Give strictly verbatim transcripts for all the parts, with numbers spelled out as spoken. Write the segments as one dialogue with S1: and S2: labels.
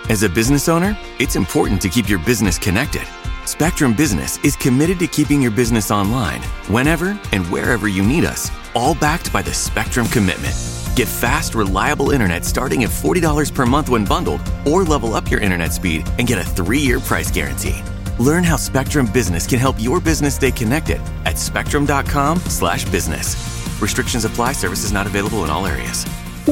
S1: As a business owner, it's important to keep your business connected. Spectrum Business is committed to keeping your business online whenever and wherever you need us, all backed by the Spectrum Commitment. Get fast, reliable internet starting at forty dollars per month when bundled, or level up your internet speed and get a three-year price guarantee. Learn how Spectrum Business can help your business stay connected at spectrum.com slash business. Restrictions apply. Services not available in all areas.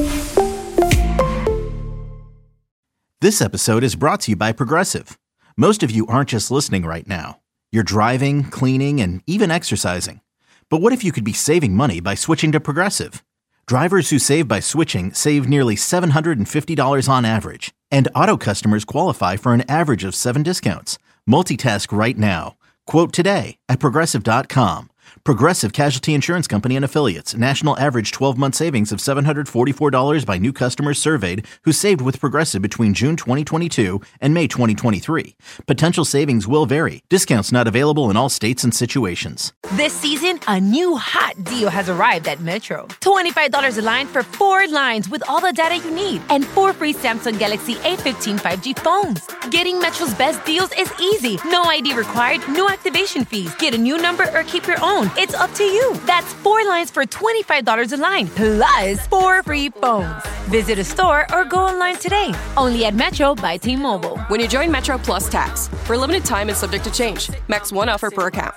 S2: This episode is brought to you by Progressive. Most of you aren't just listening right now. You're driving, cleaning, and even exercising. But what if you could be saving money by switching to Progressive? Drivers who save by switching save nearly seven hundred fifty dollars on average. And auto customers qualify for an average of seven discounts. Multitask right now. Quote today at Progressive dot com. Progressive Casualty Insurance Company and Affiliates. National average twelve-month savings of seven hundred forty-four dollars by new customers surveyed who saved with Progressive between June twenty twenty-two and May twenty twenty-three. Potential savings will vary. Discounts not available in all states and situations.
S3: This season, a new hot deal has arrived at Metro. twenty-five dollars a line for four lines with all the data you need and four free Samsung Galaxy A fifteen five G phones. Getting Metro's best deals is easy. No I D required, no activation fees. Get a new number or keep your own. It's up to you. That's four lines for twenty-five dollars a line, plus four free phones. Visit a store or go online today. Only at Metro by T-Mobile.
S4: When you join Metro Plus Tax, for a limited time and subject to change. Max one offer per account.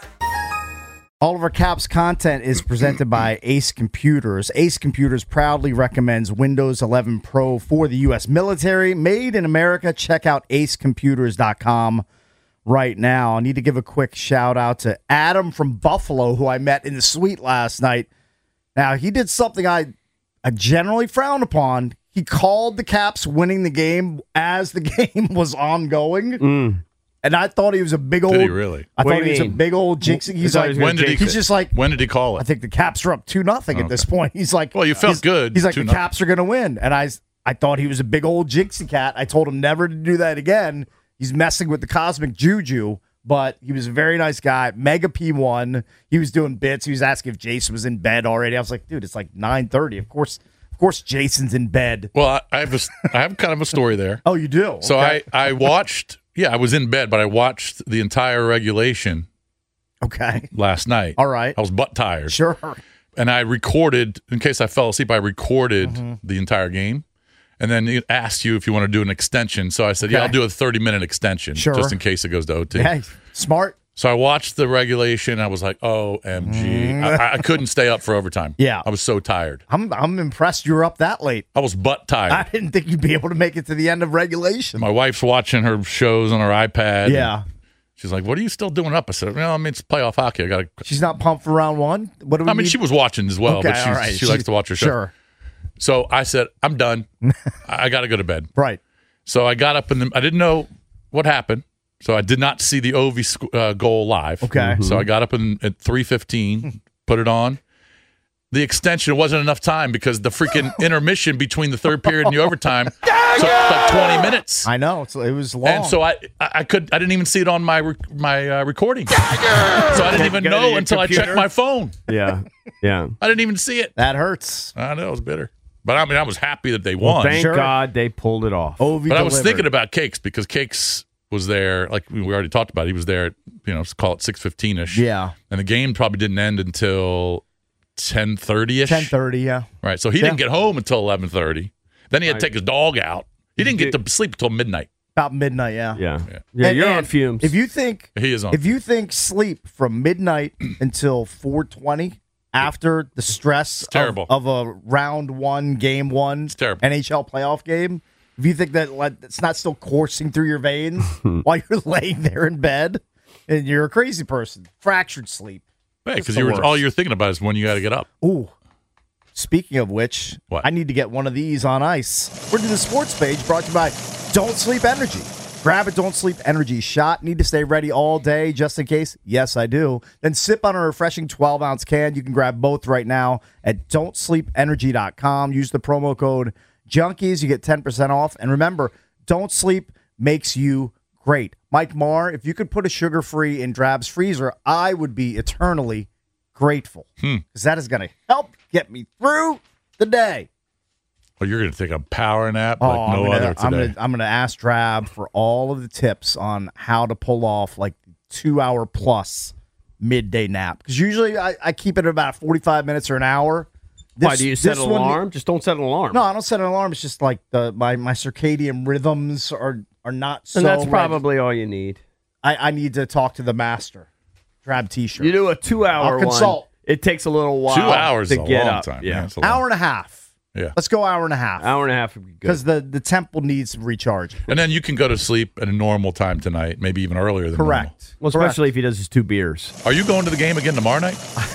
S5: All of our Caps content is presented by Ace Computers. Ace Computers proudly recommends Windows eleven Pro for the U S military. Made in America. Check out ace computers dot com. Right now, I need to give a quick shout out to Adam from Buffalo, who I met in the suite last night. Now, he did something I, I generally frown upon. He called the Caps winning the game as the game was ongoing.
S6: Mm.
S5: And I thought he was a big old.
S6: Did he really?
S5: I
S6: What
S5: thought
S6: do
S5: he
S6: you
S5: was a
S6: mean?
S5: big old jinxing. He's
S6: I thought
S5: like,
S6: he was gonna
S5: when did he?
S6: jinx
S5: He's
S6: it.
S5: just like,
S6: When did he call it?
S5: I think the Caps are up two nothing at
S6: Okay.
S5: this point. He's like,
S6: Well, you felt
S5: he's-
S6: good,
S5: He's like, the
S6: two nothing.
S5: Caps are going to win, and I, I thought he was a big old jinxie cat. I told him never to do that again. He's messing with the cosmic juju. But he was a very nice guy. Mega P one. He was doing bits. He was asking if Jason was in bed already. I was like, dude, it's like nine thirty. Of course, of course, Jason's in bed.
S6: Well, I, I have a, I have kind of a story there.
S5: Oh, you do?
S6: So
S5: Okay.
S6: I, I watched, yeah, I was in bed, but I watched the entire regulation
S5: Okay.
S6: last night.
S5: All right.
S6: I was butt tired.
S5: Sure.
S6: And I recorded, in case I fell asleep, I recorded
S5: Mm-hmm.
S6: the entire game. And then it asked you if you want to do an extension. So I said, yeah,
S5: Okay.
S6: I'll do a thirty-minute extension
S5: Sure.
S6: just in case it goes to O T.
S5: Yeah, smart.
S6: So I watched the regulation. I was like, O M G. I, I couldn't stay up for overtime.
S5: Yeah.
S6: I was so tired.
S5: I'm I'm impressed you were up that late.
S6: I was butt tired.
S5: I didn't think you'd be able to make it to the end of regulation.
S6: My wife's watching her shows on her iPad.
S5: Yeah.
S6: She's like, what are you still doing up? I said, well, I mean, it's playoff hockey. I got to.
S5: She's not pumped for round one? What do we
S6: I mean,
S5: need?
S6: she was watching as well,
S5: Okay,
S6: but she's,
S5: all right.
S6: she likes to watch her show.
S5: Sure.
S6: So I said, I'm done. I got to go to bed.
S5: Right.
S6: So I got up, and I didn't know what happened. So I did not see the Ovi sc- uh, goal live.
S5: Okay.
S6: So I got up in, at three fifteen, put it on. The extension wasn't enough time because the freaking intermission between the third period and the overtime took like twenty minutes.
S5: I know. It's, it was long.
S6: And so I, I I could I didn't even see it on my re- my uh, recording. So I didn't even
S7: Go to
S6: know
S7: your
S6: until I
S7: computer.
S6: checked my phone.
S7: Yeah, yeah.
S6: I didn't even see it.
S5: that hurts.
S6: I know, it was bitter. But I mean, I was happy that they won.
S7: Thank
S5: Sure.
S7: God they pulled it off.
S5: Ovi
S6: but I was
S5: delivered.
S6: thinking about Cakes because Cakes was there, like we already talked about. He was there, at, you know, let's call it six fifteen ish.
S5: Yeah.
S6: And the game probably didn't end until ten thirty ish.
S5: ten thirty, yeah.
S6: Right. So he
S5: Yeah.
S6: didn't get home until eleven thirty. Then he had to
S7: Right.
S6: take his dog out. He didn't get
S7: Did-
S6: to sleep until midnight.
S5: About midnight, yeah.
S7: Yeah,
S6: Yeah.
S7: yeah.
S5: And-
S7: you're on
S5: and
S7: fumes.
S5: If you think
S6: He is on.
S5: if you think sleep from midnight until four twenty after the stress of,
S6: terrible.
S5: of a round one, game one
S6: terrible.
S5: N H L playoff game, if you think that like, it's not still coursing through your veins while you're laying there in bed, and you're a crazy person, fractured sleep.
S6: Because
S5: It's the
S6: you were
S5: worst.
S6: all you're thinking about is when you got to get up.
S5: Ooh. Speaking of which,
S6: What?
S5: I need to get one of these on ice. We're to the sports page brought to you by Don't Sleep Energy. Grab a Don't Sleep Energy shot. Need to stay ready all day just in case? Yes, I do. Then sip on a refreshing twelve-ounce can. You can grab both right now at don't sleep energy dot com. Use the promo code Junkies. You get ten percent off. And remember, Don't Sleep makes you great. Mike Marr, if you could put a sugar-free in Drab's freezer, I would be eternally grateful. Because that is going to help get me through the day.
S6: Oh, you're going to take a power nap
S5: Oh,
S6: like no
S5: I'm gonna,
S6: other
S5: I'm
S6: today.
S5: gonna, I'm gonna ask Drab for all of the tips on how to pull off like two hour plus midday nap. Because usually I, I keep it at about forty-five minutes or an hour. This,
S7: Why, do you set
S5: this
S7: an
S5: one-
S7: alarm? Just don't set an alarm.
S5: No, I don't set an alarm. It's just like the my, my circadian rhythms are are not so.
S7: and that's
S5: reg-
S7: probably all you need.
S5: I, I need to talk to the master. Drab T-shirt.
S7: You do a two-hour
S5: I'll consult.
S7: one. It takes a little while.
S6: Two hours
S7: to
S6: is a
S7: get
S6: long
S7: up.
S6: time.
S7: Yeah,
S6: man. It's a long-
S5: hour and a half.
S6: Yeah.
S5: Let's go hour and a half.
S7: hour and a half would be good.
S5: Because the, the temple needs recharge.
S6: And then you can go to sleep at a normal time tonight, maybe even earlier than normal.
S5: Correct.
S7: Well,
S5: Correct.
S7: especially if he does his two beers.
S6: Are you going to the game again tomorrow night?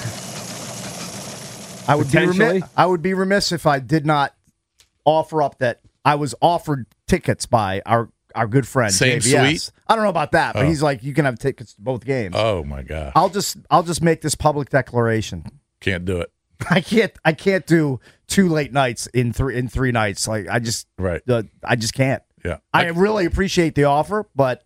S5: I would be
S7: Potentially.
S5: remiss, I would be remiss if I did not offer up that I was offered tickets by our, our good friend
S6: Same
S5: J B S.
S6: suite?
S5: I don't know about that, but
S6: Oh.
S5: he's like, you can have tickets to both games.
S6: Oh, my God.
S5: I'll just I'll just make this public declaration.
S6: Can't do it.
S5: I can't I can't do two late nights in three in three nights. Like I just
S6: Right.
S5: uh, I just can't.
S6: Yeah.
S5: I really appreciate the offer, but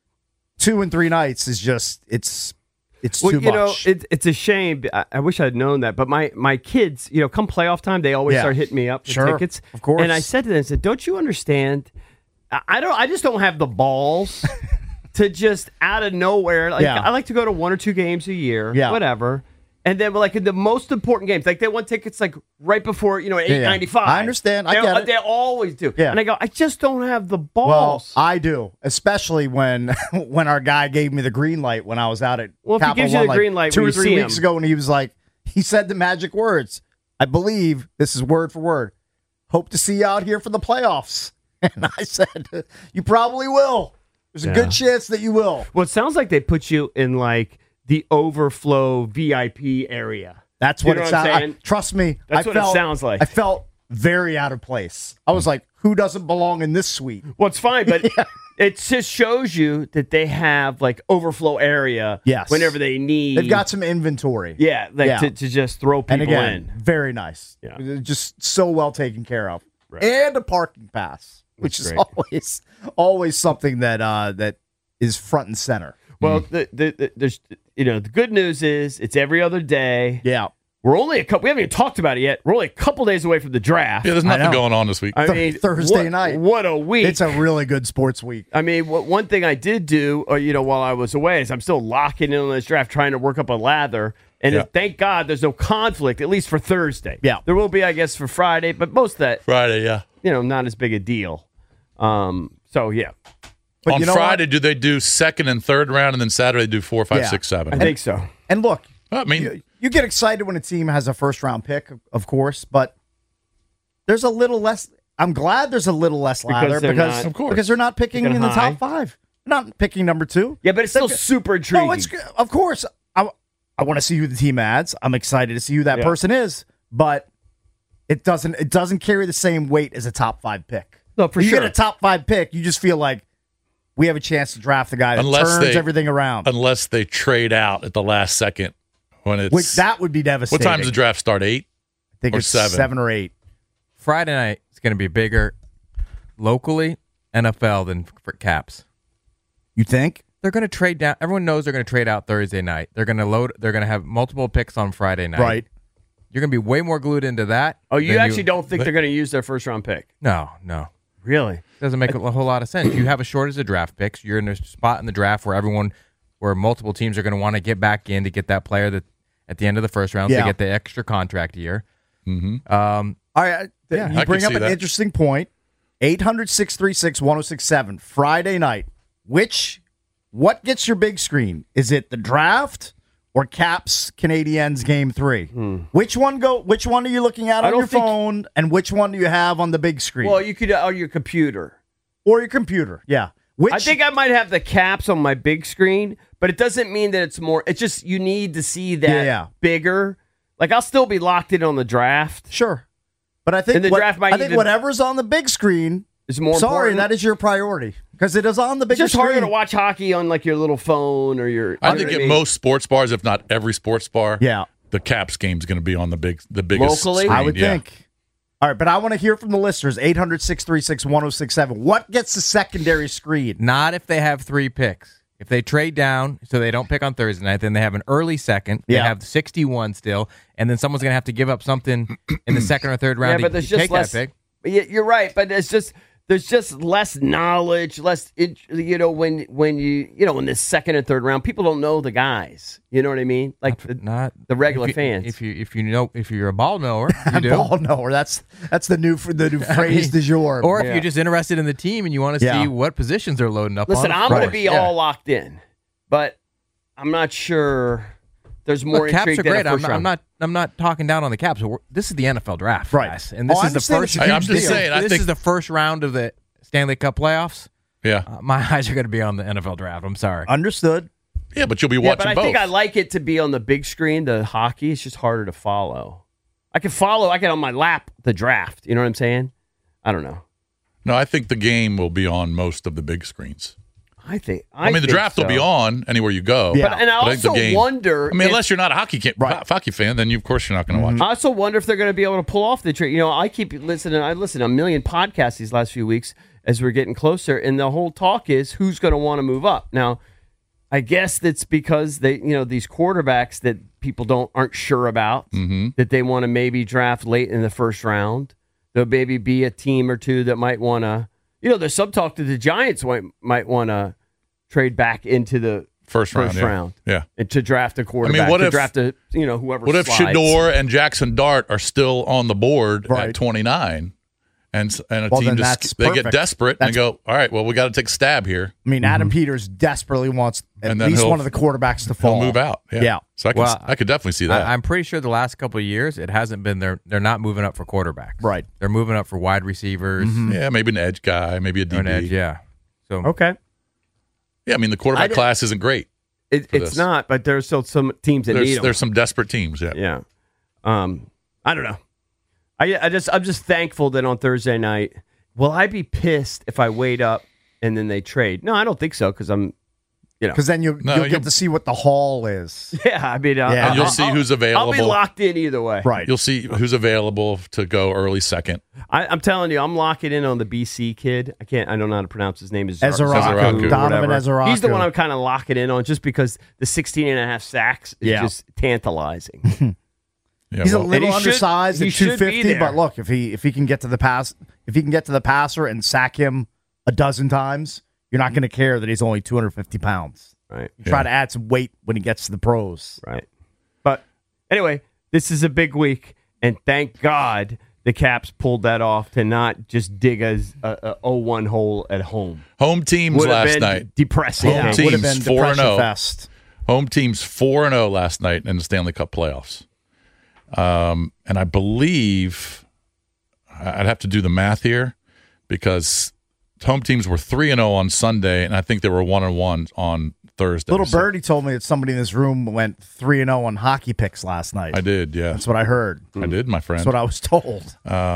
S5: two and three nights is just it's it's
S7: Well,
S5: too
S7: you know,
S5: much.
S7: it, it's a shame. I, I wish I'd known that. But my, my kids, you know, come playoff time, they always
S5: Yeah.
S7: start hitting me up with
S5: Sure,
S7: tickets.
S5: of course.
S7: And I said to them, I said, don't you understand? I, I don't. I just don't have the balls to just out of nowhere. Like
S5: Yeah.
S7: I like to go to one or two games a year,
S5: Yeah.
S7: whatever. And then, like in the most important games, like they want tickets like right before you know eight ninety five.
S5: I understand. I
S7: they,
S5: get it.
S7: They always do.
S5: Yeah.
S7: And I go, I just don't have the
S5: well,
S7: balls.
S5: I do, especially when when our guy gave me the green light when I was out at
S7: Well, if he
S5: Capital
S7: gives you
S5: One,
S7: the
S5: like,
S7: green light
S5: two
S7: when
S5: or
S7: you
S5: three
S7: see
S5: weeks
S7: him.
S5: ago, and he was like, he said the magic words. I believe this is word for word. Hope to see you out here for the playoffs. And I said, you probably will. There's a
S7: Yeah.
S5: good chance that you will.
S7: Well, it sounds like they put you in like the overflow V I P area.
S5: That's
S7: You
S5: what
S7: know
S5: it
S7: what I'm
S5: sounds.
S7: saying?
S5: Trust me,
S7: That's
S5: I
S7: what it
S5: felt,
S7: sounds like.
S5: I felt very out of place. I was like, who doesn't belong in this suite?
S7: Well, it's fine, but it just shows you that they have like overflow area.
S5: Yes.
S7: Whenever they need,
S5: They've got some inventory.
S7: yeah, like
S5: Yeah.
S7: To, to just throw
S5: And
S7: people
S5: again,
S7: in.
S5: very nice.
S7: Yeah.
S5: They're just so well taken care of.
S7: Right.
S5: And a parking pass, which
S7: That's
S5: is
S7: great.
S5: always always something that uh, that is front and center.
S7: Well, the, the, the, there's you know the good news is it's every other day.
S5: Yeah.
S7: We're only a couple. We haven't even talked about it yet. We're only a couple days away from the draft.
S6: Yeah, there's
S5: I
S6: nothing
S5: know.
S6: going on this week.
S7: I
S5: Th-
S7: mean,
S5: Thursday
S7: what-
S5: night.
S7: What a week!
S5: It's a really good sports week.
S7: I mean, what, one thing I did do, uh, you know, while I was away, is I'm still locking in on this draft, trying to work up a lather. And
S6: Yeah.
S7: if- thank God there's no conflict, at least for Thursday.
S5: Yeah.
S7: There will be, I guess, for Friday, but most of that,
S6: Friday, yeah.
S7: you know, not as big a deal. Um. So, yeah,
S5: But
S6: On
S5: you know
S6: Friday,
S5: what?
S6: do they do second and third round, and then Saturday do four, five,
S5: Yeah.
S6: six, seven?
S7: I think so.
S5: And look,
S6: I mean,
S5: you, you get excited when a team has a first round pick, of course, but there's a little less. I'm glad there's a little less
S7: Because
S5: lather
S7: they're
S5: because
S7: not-
S6: Of course.
S5: because they're not picking
S7: Picking
S5: in the
S7: high.
S5: top five. They're not picking number two.
S7: Yeah, but it's still super intriguing.
S5: No, it's good. Of course. I, I want to see who the team adds. I'm excited to see who that
S7: Yeah.
S5: person is, but it doesn't it doesn't carry the same weight as a top five pick.
S7: No, for
S5: you
S7: sure.
S5: get a top five pick, you just feel like we have a chance to draft the guy that
S6: Unless
S5: turns
S6: they-
S5: everything around.
S6: unless they trade out at the last second when it's
S5: Which that would be
S6: what
S5: devastating.
S6: time does the draft start? Eight.
S5: I think
S6: or
S5: it's
S6: seven?
S5: seven or eight.
S8: Friday night is going to be bigger locally N F L than for Caps.
S5: You think?
S8: They're going to trade down. Everyone knows they're going to trade out Thursday night. They're going to load. They're going to have multiple picks on Friday night.
S5: Right.
S8: You're going to be way more glued into that.
S7: Oh, you
S8: than
S7: actually don't think they're going to use their first round pick?
S8: No, no.
S7: Really?
S8: Doesn't make a whole lot of sense. You have a shortage of draft picks. You're in a spot in the draft where everyone, where multiple teams are going to want to get back in to get that player that at the end of the first round
S5: Yeah.
S8: to get the extra contract year.
S6: Mm-hmm.
S8: Um,
S5: All right.
S8: Yeah,
S5: you
S6: I
S5: bring
S6: can
S5: up
S6: see
S5: an
S6: that.
S5: interesting point. eight hundred, six three six, one oh six seven. Friday night. Which, what gets your big screen? Is it the draft or Caps Canadiens game three? Which one go? Which one are you looking at
S7: I
S5: on
S7: don't
S5: your
S7: think-
S5: phone, and which one do you have on the big screen
S7: Well, you could on your computer.
S5: or your computer? Yeah. Which
S7: I think I might have the Caps on my big screen, but it doesn't mean that it's more. It's just you need to see that
S5: Yeah, yeah.
S7: bigger. Like I'll still be locked in on the draft.
S5: sure, but I think
S7: And the
S5: what-
S7: draft might
S5: I think
S7: even-
S5: whatever's on the big screen.
S7: It's more
S5: Sorry,
S7: important.
S5: that is your priority because it is on the big
S7: It's just
S5: screen.
S7: harder to watch hockey on like your little phone or your.
S6: I
S7: you
S6: think
S7: know what
S6: at
S7: mean?
S6: most sports bars, if not every sports bar,
S5: Yeah.
S6: the Caps game's going to be on the big, the biggest
S7: Locally?
S6: screen.
S5: I would
S6: yeah.
S5: think. All right, but I want to hear from the listeners. eight hundred, six three six, one oh six seven. What gets the secondary screen?
S8: not if they have three picks. If they trade down, so they don't pick on Thursday night, then they have an early second. They
S5: Yeah.
S8: have sixty-one still, and then someone's going to have to give up something in the second or third round
S7: Yeah,
S8: to
S7: but there's
S8: take
S7: just less.
S8: that pick.
S7: You're right, but it's just there's just less knowledge, less you know when when you you know in the second and third round, people don't know the guys. You know what I mean? Like the,
S8: not
S7: the regular
S8: if you,
S7: fans.
S8: If you if you know if you're a ball knower, you do.
S5: Ball knower. That's that's the new the new phrase
S8: mean,
S5: du jour.
S8: Or if
S7: Yeah.
S8: you're just interested in the team and you want to
S5: Yeah.
S8: see what positions they're loading up
S7: Listen,
S8: on.
S7: I'm going to
S8: Right.
S7: be
S8: Yeah.
S7: all locked in, but I'm not sure. There's more
S8: Look, Caps
S7: intrigue
S8: are
S7: than a
S8: great. I'm
S7: first
S8: not, I'm
S7: round.
S8: not. I'm not talking down on the Caps. We're- This is the N F L draft,
S5: Right.
S8: guys. And this
S5: Oh, I
S8: is the
S5: understand
S8: first.
S5: it's a huge
S6: I'm just
S5: deal.
S6: saying, I
S8: this
S6: think-
S8: is the first round of the Stanley Cup playoffs.
S6: Yeah.
S8: Uh, my eyes are going to be on the N F L draft. I'm sorry.
S5: Understood.
S6: Yeah, but you'll be
S7: Yeah,
S6: watching
S7: but I
S6: both.
S7: think I like it to be on the big screen. The hockey, it's just harder to follow. I can follow. I get on my lap the draft. You know what I'm saying? I don't know.
S6: no, I think the game will be on most of the big screens.
S7: I think.
S6: I, mean, the
S7: think
S6: draft will
S7: so.
S6: be on anywhere you go.
S5: Yeah.
S7: But, and I
S6: But I think the
S7: also
S6: game-
S7: wonder.
S6: I mean,
S7: if-
S6: unless you're not a hockey, can-
S5: Right.
S6: hockey fan, then you, of course you're not going to watch
S7: I also wonder if they're going to be able to pull off the trade. You know, I keep listening. I listen to a million podcasts these last few weeks as we're getting closer, and the whole talk is who's going to want to move up. Now, I guess that's because they, you know, these quarterbacks that people don't aren't sure about
S6: Mm-hmm.
S7: that they want to maybe draft late in the first round. There'll maybe be a team or two that might want to. You know, there's some talk that the Giants might might want to trade back into the
S6: First round,
S7: first
S6: yeah.
S7: round.
S6: Yeah.
S7: And to draft a quarterback.
S6: what
S7: to
S6: if-
S7: draft a you know whoever.
S6: What if
S7: slides.
S6: Shador and Jackson Dart are still on the board
S5: Right.
S6: at twenty-nine, and s- and a
S5: Well,
S6: team
S5: then
S6: just
S5: that's
S6: they get
S5: perfect.
S6: desperate
S5: That's-
S6: and go, all right, well, we got to take a stab here.
S5: I mean, Adam Peters desperately wants at
S6: And then
S5: least
S6: he'll-
S5: one of the quarterbacks to fall.
S6: He'll move out. Yeah.
S5: Yeah.
S6: So I could,
S8: Well,
S6: I could definitely see that.
S8: I, I'm pretty sure the last couple of years it hasn't been they're they're not moving up for quarterbacks.
S5: Right.
S8: They're moving up for wide receivers.
S6: yeah, maybe an edge guy, maybe a D
S8: Or
S6: B.
S8: an edge, yeah. So
S7: Okay.
S6: Yeah, I mean the
S7: I
S6: quarterback
S7: did-
S6: class isn't great.
S7: It,
S6: for
S7: it's
S6: this.
S7: not, but there's still some teams that need
S6: There's
S7: them.
S6: there's some desperate teams. Yeah.
S7: Yeah. Um, I don't know. I I just I'm just thankful that on Thursday night, will I be pissed if I wait up and then they trade? No, I don't think so because I'm, you know,
S5: Because then you,
S6: No,
S5: you'll
S6: you-
S5: get to see what the haul is.
S7: yeah. I mean, uh,
S5: Yeah.
S6: And you'll
S7: I'll-
S6: see
S7: I'll-
S6: who's
S7: I'll be
S6: available.
S7: locked in either way.
S5: Right.
S6: You'll see who's available to go early second.
S7: I, I'm telling you, I'm locking in on the B C kid. I can't. I don't know how to pronounce his name. Is
S5: Ezeraku.
S6: Ezeraku.
S5: Donovan Ezeraku.
S7: He's the one I'm kind of locking in on, just because the sixteen and a half sacks is
S5: Yeah.
S7: just tantalizing.
S6: Yeah,
S5: He's a
S6: well,
S5: little
S7: And he should-
S5: undersized
S7: he
S5: at
S7: should
S5: two
S7: be
S5: fifty,
S7: there.
S5: but look, if he if he can get to the pass, if he can get to the passer and sack him a dozen times, you're not going to care that he's only two hundred fifty pounds.
S7: Right.
S5: You try
S6: Yeah.
S5: to add some weight when he gets to the pros.
S7: Right. But anyway, this is a big week, and thank God the Caps pulled that off to not just dig a, a, a oh one hole at home.
S6: home teams
S7: Would have
S6: last
S7: been
S6: night.
S7: depressing.
S6: Home
S5: Yeah,
S6: team.
S5: would have been
S6: Teams four and
S5: depression
S6: oh.
S5: fest.
S6: Home teams four and zero last night in the Stanley Cup playoffs. Um, and I believe I'd have to do the math here because home teams were three and zero on Sunday, and I think they were one and one on Thursday.
S5: Little
S6: So
S5: Birdie told me that somebody in this room went three and zero on hockey picks last night.
S6: I did, yeah,
S5: That's what I heard.
S6: I did, my friend.
S5: That's what I was told.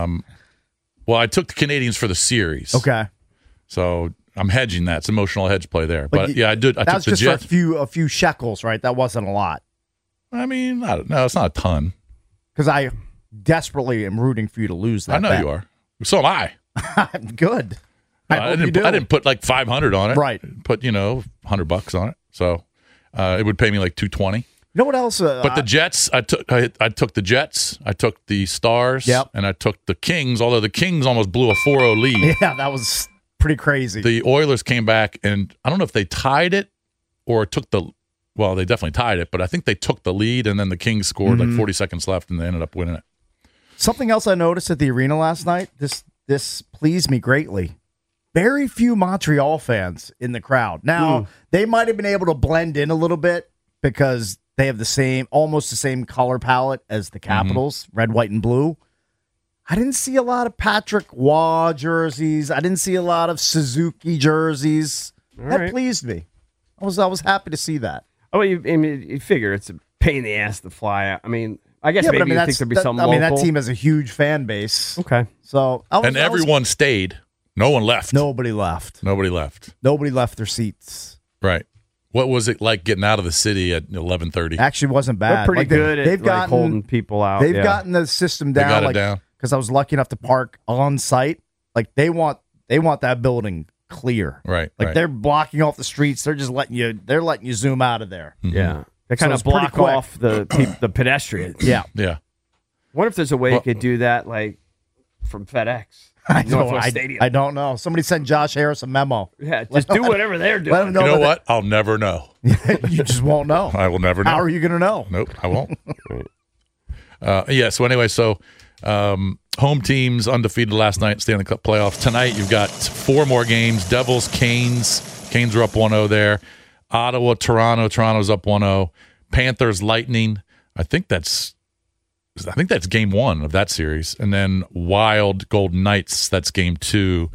S6: Well, I took the Canadians for the series,
S5: Okay,
S6: so I'm hedging that. It's an emotional hedge play there, but,
S5: you-
S6: yeah, I did. I
S5: that
S6: took
S5: was
S6: the
S5: just
S6: Jets.
S5: for a few a few shekels, right? That wasn't a lot
S6: I mean, I don't, no, it's not a ton.
S5: because I desperately am rooting for you to lose that.
S6: I know
S5: bet.
S6: you are. So am I.
S5: Good. I,
S6: I,
S5: hope you
S6: didn't.
S5: do.
S6: I didn't put like five hundred on it.
S5: Right.
S6: Put you know hundred bucks on it. So uh, it would pay me like two twenty.
S5: You know what else? Uh,
S6: But the Jets, I took. I, I took the Jets. I took the Stars.
S5: Yep.
S6: And I took the Kings. Although the Kings almost blew a four oh lead.
S5: yeah, that was pretty crazy.
S6: The Oilers came back, and I don't know if they tied it or took the. Well, they definitely tied it, but I think they took the lead, and then the Kings scored
S5: Mm-hmm.
S6: like forty seconds left, and they ended up winning it.
S5: Something else I noticed at the arena last night. This this pleased me greatly. Very few Montreal fans in the crowd. Now
S7: Mm.
S5: they might have been able to blend in a little bit because they have the same, almost the same color palette as the Capitals, red, white, and blue. I didn't see a lot of Patrick Waugh jerseys. I didn't see a lot of Suzuki jerseys. that
S7: right.
S5: pleased me. I was I was happy to see that.
S7: Oh, you, I mean, you figure it's a pain in the ass to fly out. I mean, I guess
S5: Yeah,
S7: maybe
S5: but I mean
S7: you
S5: that's
S7: think there'd be
S5: that-
S7: some
S5: I mean that
S7: local.
S5: team has a huge fan base.
S7: Okay.
S5: So I was,
S6: And
S5: I was-
S6: everyone stayed. No one left.
S5: nobody left.
S6: Nobody left.
S5: Nobody left their seats.
S6: Right. What was it like getting out of the city at eleven thirty?
S5: Actually, wasn't bad.
S7: They're pretty
S5: Like, they-
S7: good at
S5: they've
S7: like,
S5: gotten,
S7: holding people out.
S5: They've
S7: yeah.
S5: gotten the system
S6: They
S5: down.
S6: got it
S5: like,
S6: down.
S5: because I was lucky enough to park on site. Like they want, they want that building clear.
S6: Right.
S5: Like
S6: right.
S5: they're blocking off the streets. They're just letting you. They're letting you zoom out of there.
S7: Yeah. They
S5: So
S7: kind
S5: it's
S7: of block
S5: pretty quick.
S7: off the peop the pedestrians.
S5: Yeah.
S6: Yeah.
S7: Wonder if there's a way
S6: Well-
S7: you could do that, like from FedEx.
S5: I don't,
S7: Northwest
S5: I,
S7: Stadium.
S5: I don't know. Somebody send Josh Harris a memo.
S7: Yeah, just do whatever they're doing.
S5: Let him know
S6: You know
S5: that-
S6: what? I'll never know.
S5: You just won't know.
S6: I will never know.
S5: How are you going to know?
S6: Nope, I won't. uh, yeah, so anyway, so um, home teams undefeated last night, Stanley Cup playoffs. Tonight you've got four more games. Devils, Canes. Canes are up one oh there. Ottawa, Toronto. Toronto's up one oh. Panthers, Lightning. I think that's I think that's game one of that series. And then Wild, Golden Knights, that's game two.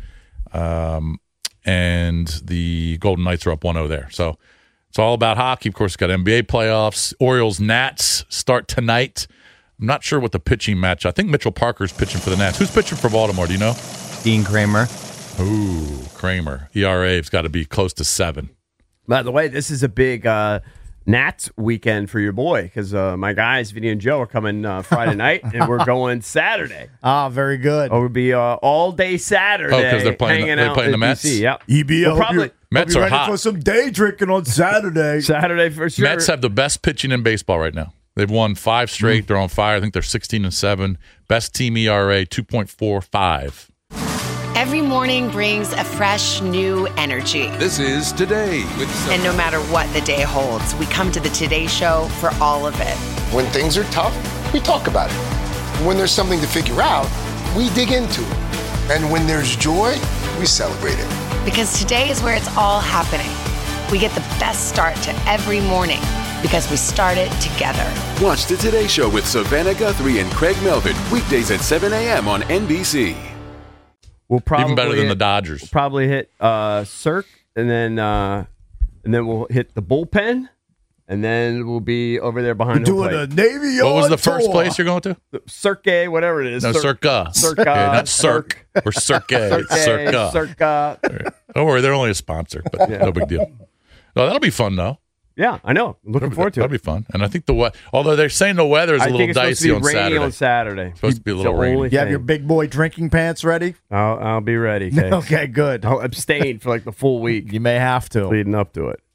S6: Um, and the Golden Knights are up one oh there. So it's all about hockey. Of course, got N B A playoffs. Orioles, Nats start tonight. I'm not sure what the pitching match. I think Mitchell Parker's pitching for the Nats. Who's pitching for Baltimore? Do you know?
S8: Dean Kramer.
S6: Ooh, Kramer. E R A's got to be close to seven.
S7: By the way, this is a big uh, Nats weekend for your boy because uh, my guys, Vinny and Joe, are coming uh, Friday night, and we're going Saturday.
S5: Ah, very good.
S7: Oh, it would be uh, all day Saturday.
S6: Oh, 'cause they're playing the-
S7: hanging
S6: they're
S7: out
S6: playing
S7: in
S6: the Mets?
S7: D C. Yep.
S5: E B,
S7: We'll
S5: I hope
S7: probably
S5: you're-
S6: Mets
S5: hope you're
S6: are
S5: ready
S6: hot.
S5: for some day drinking on Saturday.
S7: Saturday for sure.
S6: Mets have the best pitching in baseball right now. They've won five straight. They're on fire. I think they're sixteen and seven. Best team E R A, two point four five.
S9: Every morning brings a fresh, new energy.
S10: This is Today with
S9: And no matter what the day holds, we come to the Today Show for all of it.
S11: When things are tough, we talk about it. When there's something to figure out, we dig into it. And when there's joy, we celebrate it.
S9: Because today is where it's all happening. We get the best start to every morning because we start it together.
S10: Watch the Today Show with Savannah Guthrie and Craig Melvin, weekdays at seven a.m. on N B C.
S7: We'll probably
S6: Even better than
S7: hit,
S6: the Dodgers.
S7: We'll probably hit uh, Cirque, and then uh, and then we'll hit the bullpen, and then we'll be over there behind home
S5: Doing
S7: plate.
S5: a Navy Yard
S6: What was the first
S5: tour.
S6: place you're going to?
S7: Cirque, whatever it is.
S6: No, Circa.
S7: Circa.
S6: Okay, not Cirque. Or Cirque. It's Circa.
S7: Circa.
S6: Don't worry, they're only a sponsor, but
S7: Yeah.
S6: no big deal. No, that'll be fun, though.
S7: Yeah, I know. I'm looking
S6: That'll be-
S7: forward to
S6: That'll
S7: it.
S6: be fun. And I think the we- although they're saying the weather is a
S7: I
S6: little
S7: think it's
S6: dicey on
S7: supposed to be rainy
S6: Saturday.
S7: on Saturday.
S6: Supposed to be a little
S7: It's the
S6: rainy.
S7: only
S5: You have
S7: thing.
S5: your big boy drinking pants ready?
S7: I'll, I'll be ready. Okay.
S5: Okay, good.
S7: I'll abstain for like the full week
S5: You may have to.
S7: leading up to it.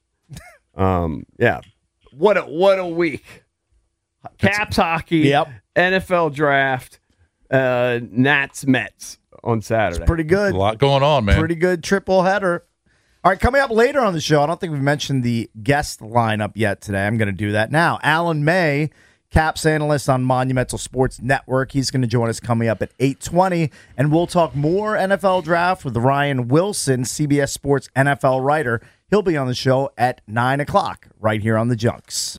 S7: Um, yeah. What a what a week. Caps hockey.
S5: Yep.
S7: N F L draft. Uh, Nats Mets on Saturday.
S5: Pretty good.
S6: A lot going on, man.
S5: Pretty good triple header. All right, coming up later on the show, I don't think we've mentioned the guest lineup yet today. I'm going to do that now. Alan May, Caps analyst on Monumental Sports Network. He's going to join us coming up at eight twenty, and we'll talk more N F L draft with Ryan Wilson, C B S Sports N F L writer. He'll be on the show at nine o'clock right here on the Junks.